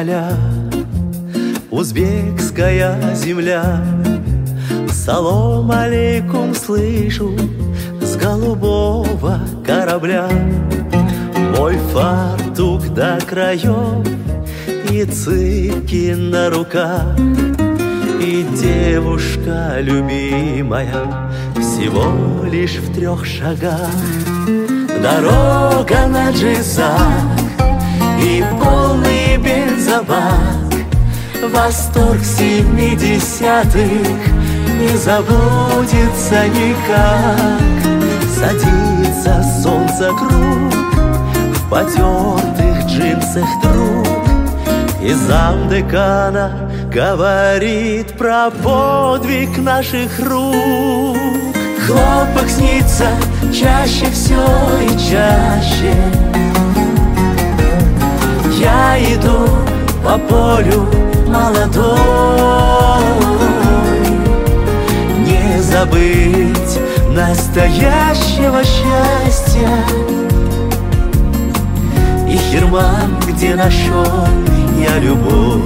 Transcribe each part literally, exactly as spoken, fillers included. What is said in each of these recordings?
поля, узбекская земля. Салом алейкум слышу с голубого корабля. Мой фартук до краев и цыпки на руках, и девушка любимая всего лишь в трех шагах. Дорога на Джизак и полный бензобак, восторг семидесятых не забудется никак. Садится солнце круг в потертых джинсах друг, и замдекана говорит про подвиг наших рук. Хлопок снится чаще все и чаще. Я иду по полю молодой, не забыть настоящего счастья. И Хирман, где нашел я любовь.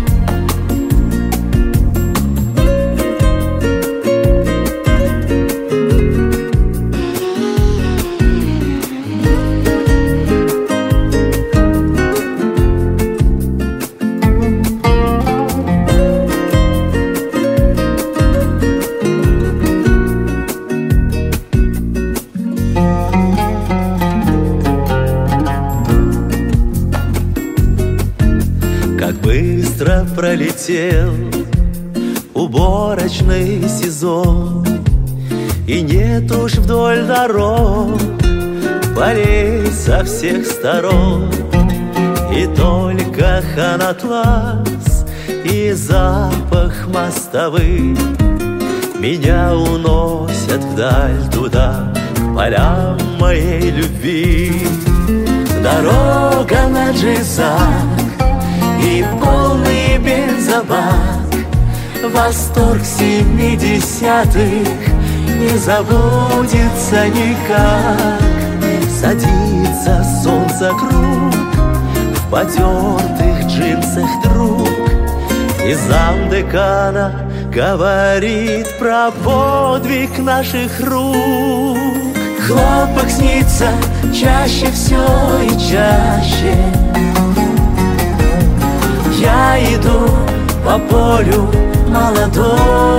Как быстро пролетел уборочный сезон, и нет уж вдоль дорог полей со всех сторон, и только Ханатлас и запах мостовых меня уносят вдаль туда, к полям моей любви. Дорога на Джизак и полный бензобак, восторг семидесятых не забудется никак. Садится солнце круг в потертых джинсах друг, и замдекана говорит про подвиг наших рук. Хлопок снится чаще все и чаще. Я иду по полю молодой,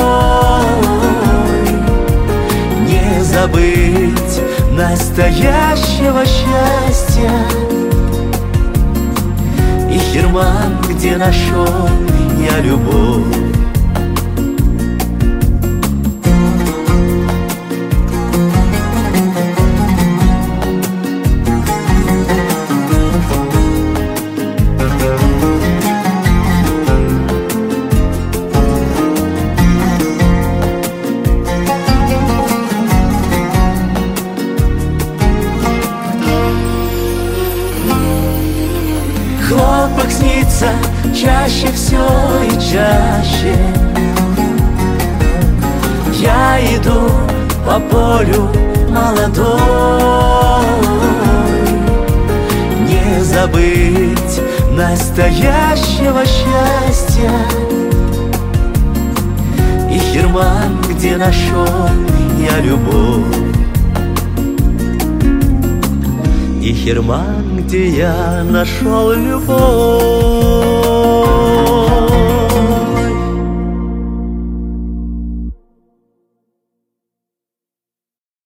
не забыть настоящего счастья. И Хирман, где нашел я любовь. Хлопок снится чаще все и чаще. Я иду по полю молодой, не забыть настоящего счастья. И Хирман, где нашел я любовь. И Хирман, где я нашел любовь.